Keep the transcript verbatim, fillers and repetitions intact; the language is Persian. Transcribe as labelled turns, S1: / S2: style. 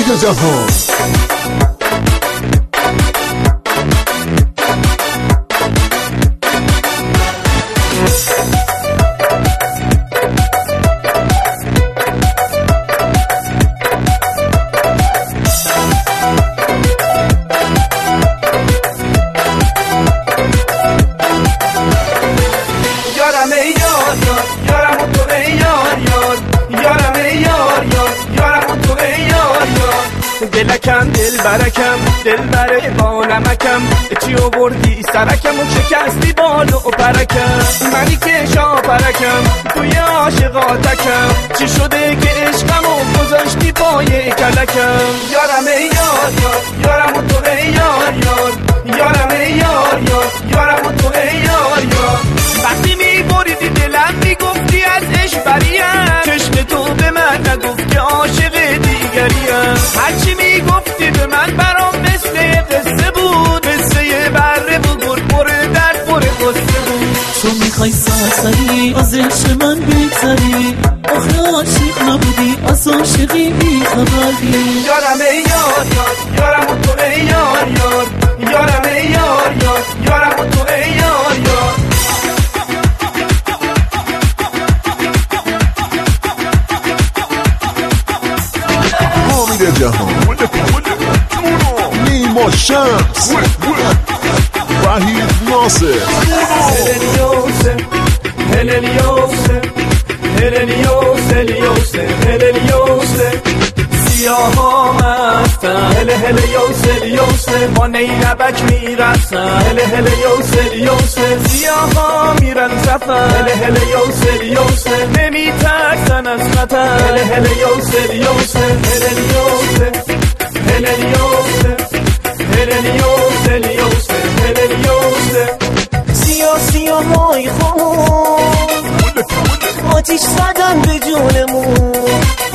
S1: جهان.
S2: دلکم دل برکم دل بره بالمکم چی آوردی سرکم و شکستی بالو و پرکم منی که شاپرکم توی عاشقاتکم چی شده که عشقم و گذاشتی پای کلکم یارم ای یار یار یارم و تو ای یار یار یارم ای یار یار یارم و تو ای یار یار وقتی میبریدی دلم میگفتی از عشق بریم چشم تو به من نگفت که عاشق دیگریم هرچی میگفتی به من برام مثل قصه بود قصه بره بود پر درد پر قصه بود
S3: تو میخوای سرسری از عشق من بگذری آخه عاشق نبودی از عاشقی بیخبری
S2: یارم ای یار یار یارم و تو ای یار یار یارم ای یار یار یارم و تو ای یار یار
S1: حامد جهان، نیما شمس، وحید ناصر.
S2: هللیوسه هللیوسه هللیوسه هللیوسه هللیوسه سیاها مستن هل هلیوسه هلیوسه با نیربک میرسن هل هلیوسه هلیوسه سیاها میرن سفر هل هلیوسه هلیوسه نمیترسن از خطر هل هلیوسه هلیوسه هللیوسه هللیوسه هللیوسه هلیوسه هللیوسه
S3: سیاه سیاه مای خون آتیش زدن به جونمون